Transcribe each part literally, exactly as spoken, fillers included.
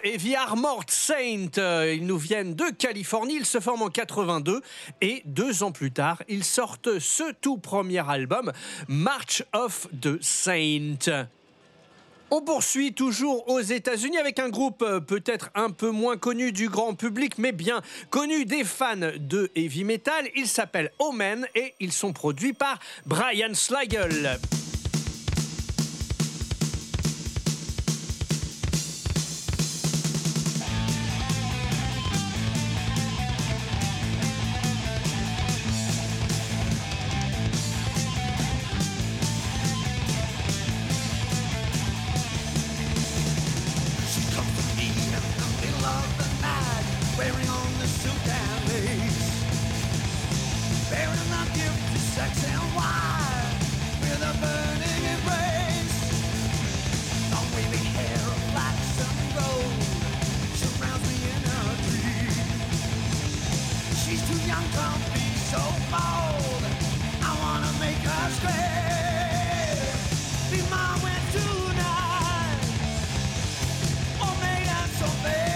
Wearing on the suit and lace, bearing a gift to sex and wine, with a burning embrace. Long wavy hair of flaxen gold surrounds me in her dream. She's too young to be so bold, I wanna make her scream. Be my win tonight, oh maiden so fair.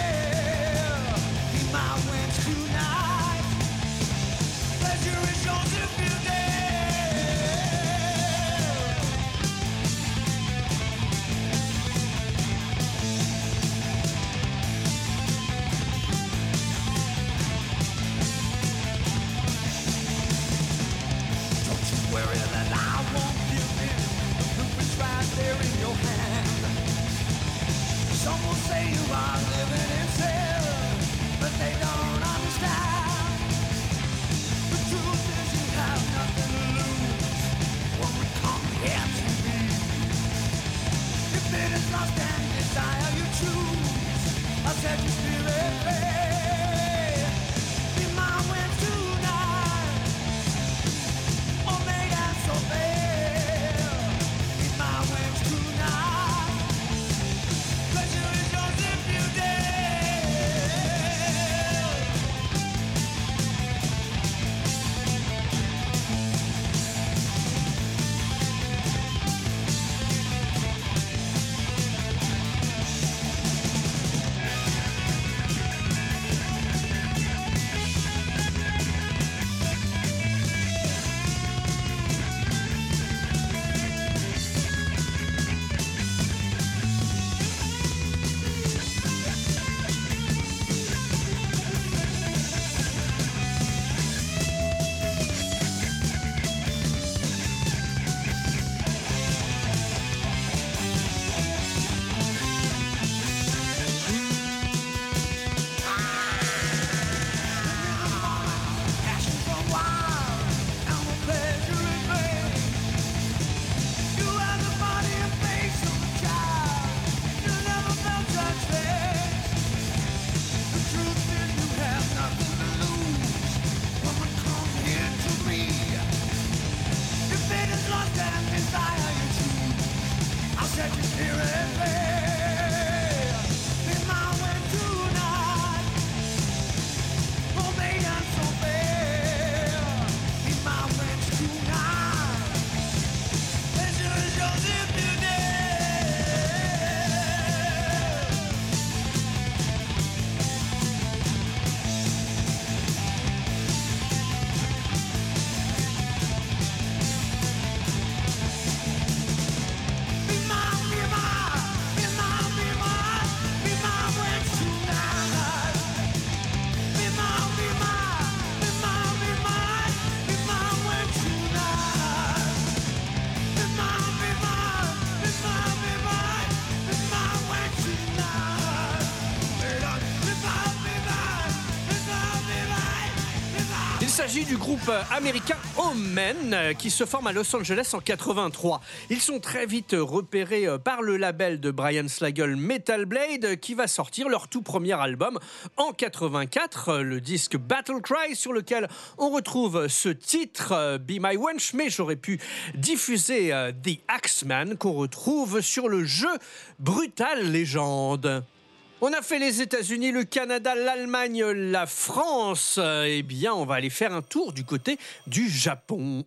Some will say you are living in sin, but they don't understand. The truth is you have nothing to lose when we come here to be. If it is lust and desire you choose, I'll set your spirit free. Be my win tonight, oh maiden so fair. Be my win tonight. Il s'agit du groupe américain Omen qui se forme à Los Angeles en quatre-vingt-trois. Ils sont très vite repérés par le label de Brian Slagel, Metal Blade, qui va sortir leur tout premier album en quatre-vingt-quatre, le disque Battle Cry, sur lequel on retrouve ce titre Be My Wench, mais j'aurais pu diffuser The Axeman qu'on retrouve sur le jeu Brutal Legend. On a fait les États-Unis, le Canada, l'Allemagne, la France. Eh bien, on va aller faire un tour du côté du Japon.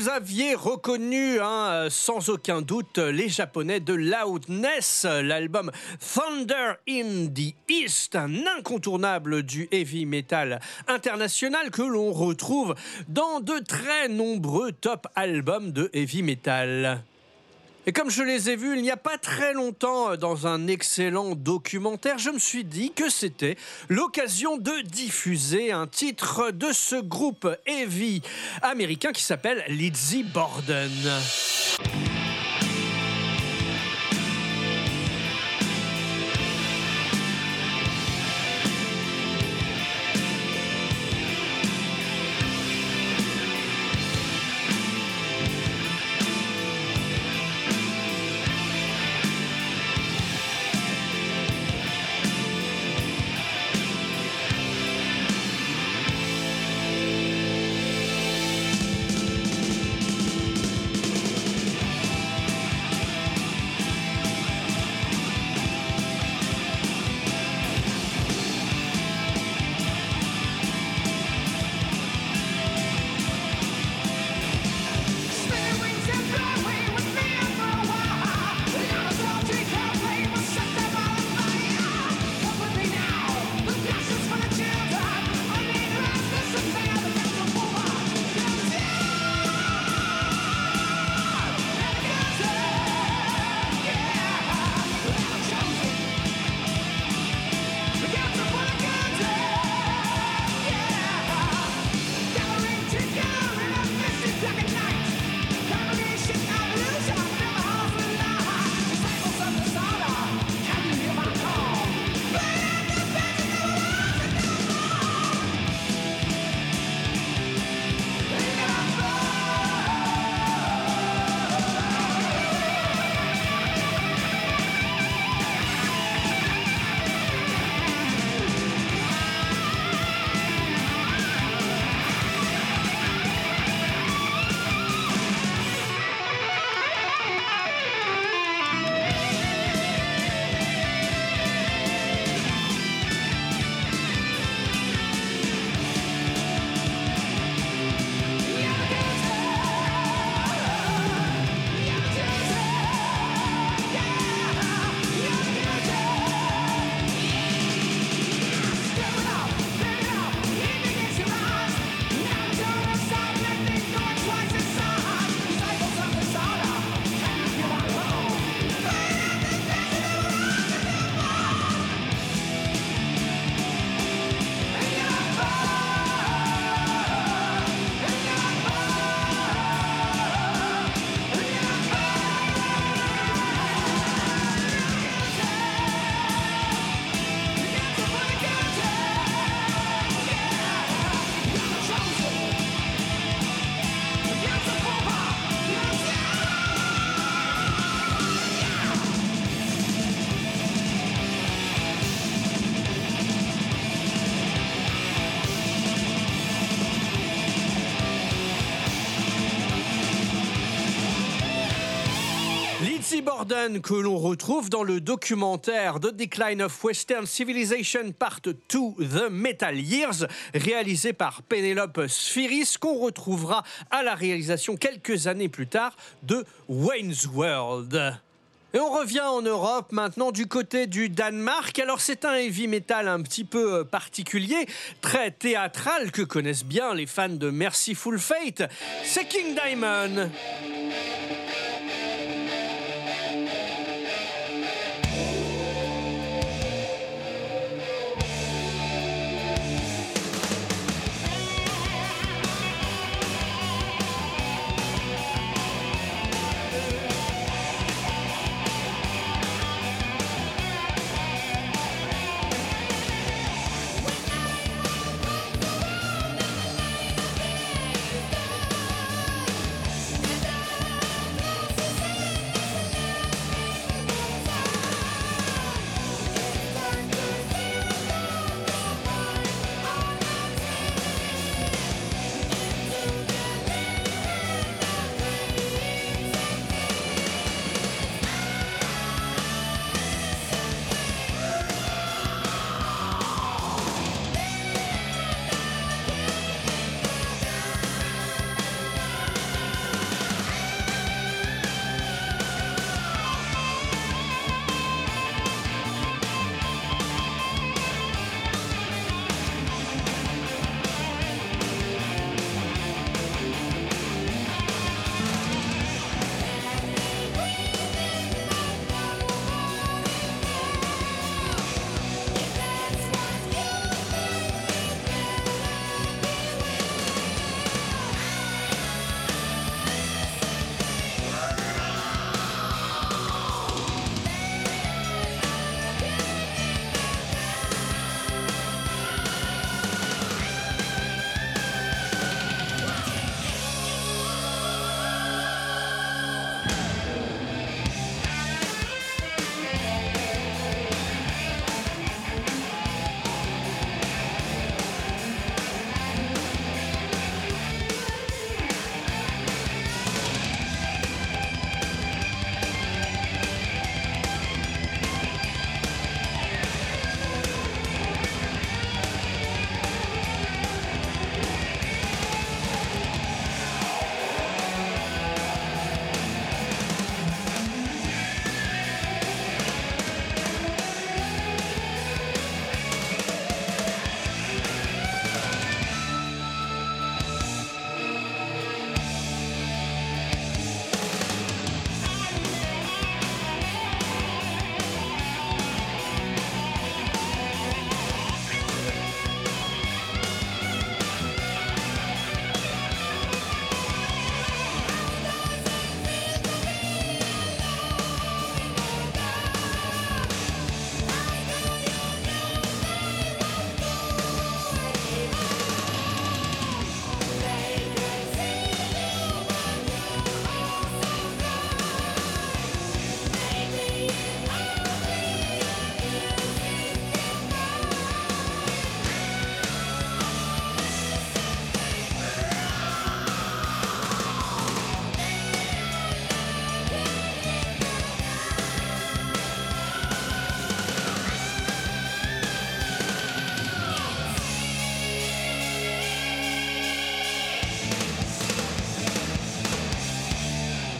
Vous aviez reconnu hein, sans aucun doute les Japonais de Loudness, l'album Thunder in the East, un incontournable du heavy metal international que l'on retrouve dans de très nombreux top albums de heavy metal. Et comme je les ai vus il n'y a pas très longtemps dans un excellent documentaire, je me suis dit que c'était l'occasion de diffuser un titre de ce groupe heavy américain qui s'appelle Lizzy Borden. Lizzy Borden que l'on retrouve dans le documentaire The Decline of Western Civilization Part deux The Metal Years, réalisé par Penelope Spheeris, qu'on retrouvera à la réalisation quelques années plus tard de Wayne's World. Et on revient en Europe maintenant du côté du Danemark. Alors c'est un heavy metal un petit peu particulier, très théâtral, que connaissent bien les fans de Merciful Fate. C'est King Diamond.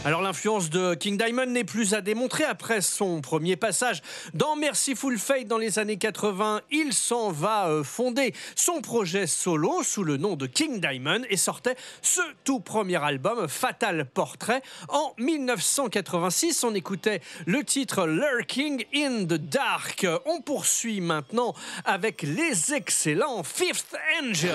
Alors l'influence de King Diamond n'est plus à démontrer. Après son premier passage dans Mercyful Fate dans les années quatre-vingts, il s'en va euh, fonder son projet solo sous le nom de King Diamond et sortait ce tout premier album, Fatal Portrait, en dix-neuf cent quatre-vingt-six. On écoutait le titre Lurking in the Dark. On poursuit maintenant avec les excellents Fifth Angel.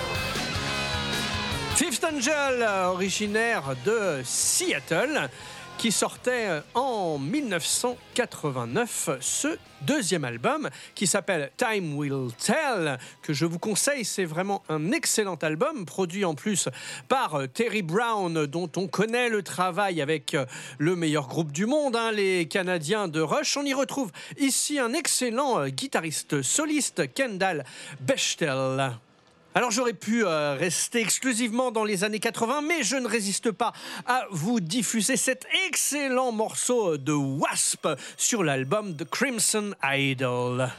Fifth Angel, originaire de Seattle, qui sortait en dix-neuf cent quatre-vingt-neuf ce deuxième album qui s'appelle Time Will Tell, que je vous conseille. C'est vraiment un excellent album, produit en plus par Terry Brown, dont on connaît le travail avec le meilleur groupe du monde, hein, les Canadiens de Rush. On y retrouve ici un excellent guitariste soliste, Kendall Bechtel. Alors j'aurais pu euh, rester exclusivement dans les années quatre-vingts, mais je ne résiste pas à vous diffuser cet excellent morceau de Wasp sur l'album The Crimson Idol.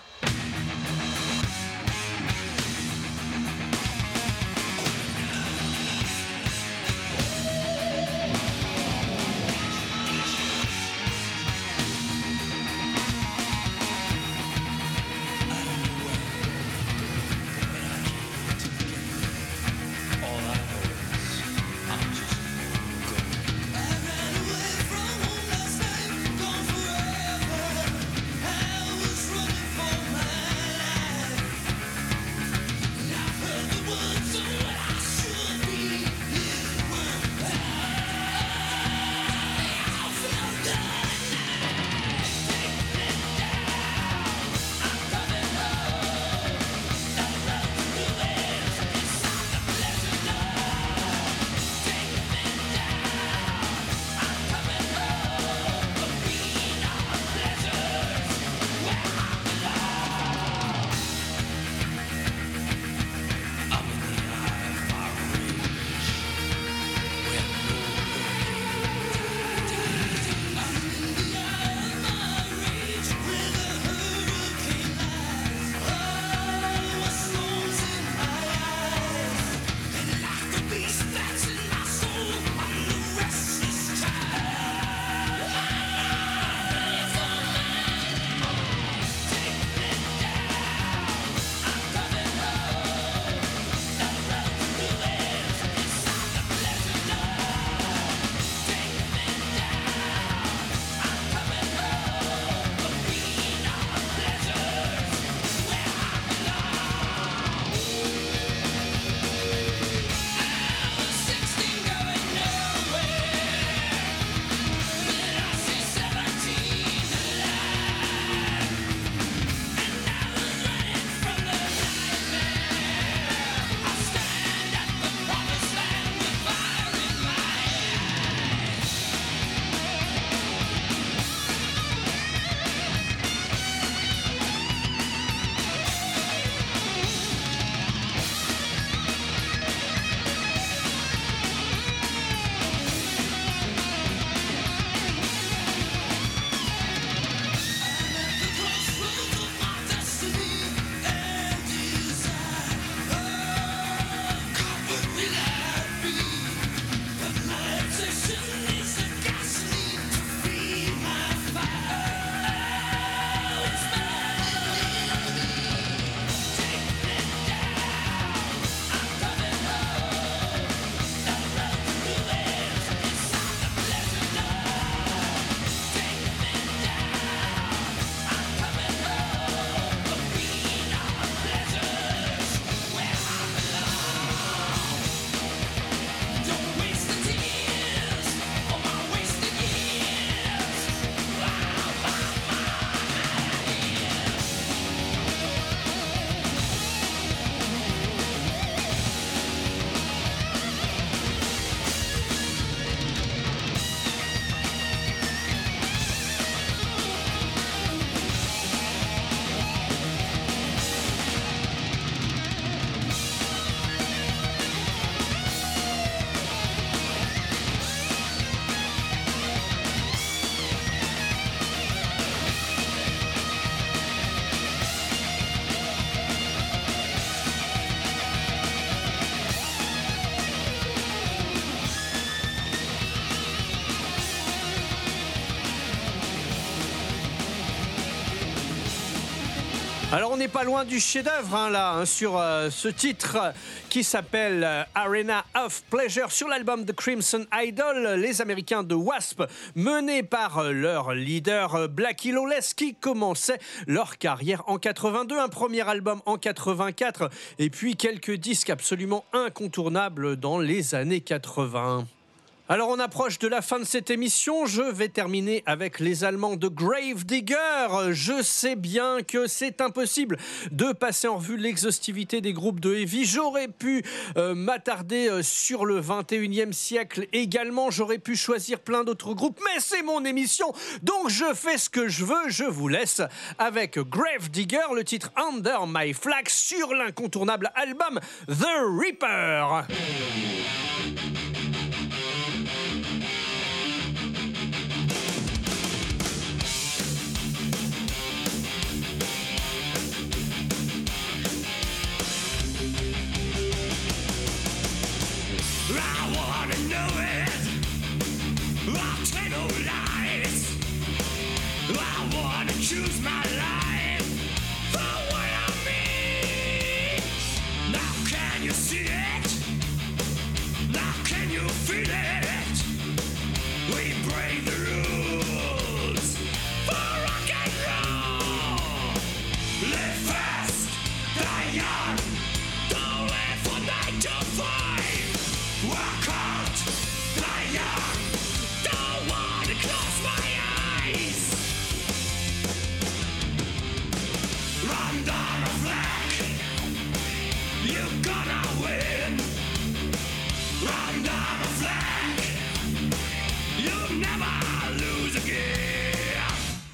Alors on n'est pas loin du chef-d'œuvre hein, là hein, sur euh, ce titre euh, qui s'appelle euh, Arena of Pleasure sur l'album The Crimson Idol, les Américains de Wasp menés par euh, leur leader euh, Blackie Lawless qui commençait leur carrière en quatre-vingt-deux, un premier album en quatre-vingt-quatre et puis quelques disques absolument incontournables dans les années quatre-vingts. Alors on approche de la fin de cette émission, je vais terminer avec les Allemands de Gravedigger. Je sais bien que c'est impossible de passer en revue l'exhaustivité des groupes de heavy. J'aurais pu euh, m'attarder euh, sur le vingt et unième siècle également, j'aurais pu choisir plein d'autres groupes, mais c'est mon émission, donc je fais ce que je veux. Je vous laisse avec Gravedigger, le titre Under My Flag sur l'incontournable album The Reaper. Choose my life the way I mean. Now can you see it? Now can you feel it? We break the rules for rock and roll. Live fast, die young. Don't live for nine to five. Work hard, die young. Don't wanna close my eyes. Run down a flag, you're gonna win. Run down a flag, you'll never lose again.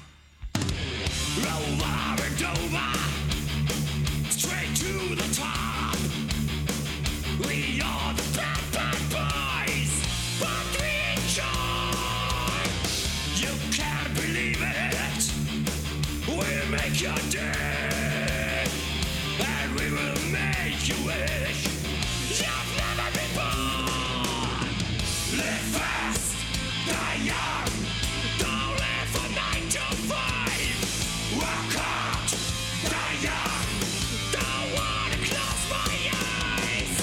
Over and over, straight to the top. We are the bad, bad boys, but we enjoy. You can't believe it, we'll make your day, and we will make you wish you've never been born. Live fast, die young. Don't live for nine to five. Work hard, die young. Don't wanna close my eyes.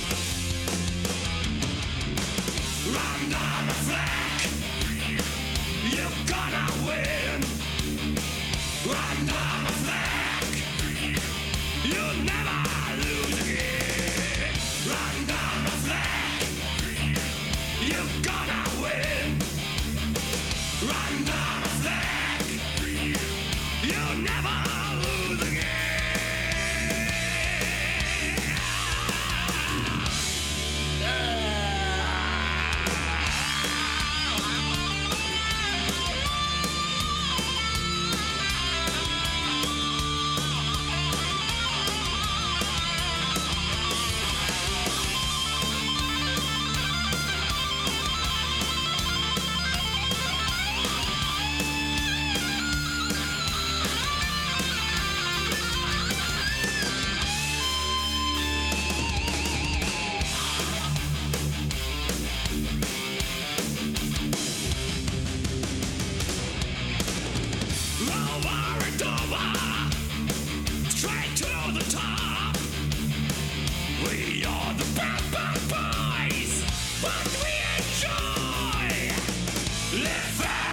Run down the flag, you're gonna win. Run down the flag, you'll never lose again. Run down the flag, you're gonna win. Run down the flag, you'll never lose again. Over and over, straight to the top. We are the bad, bad boys, but we enjoy. Live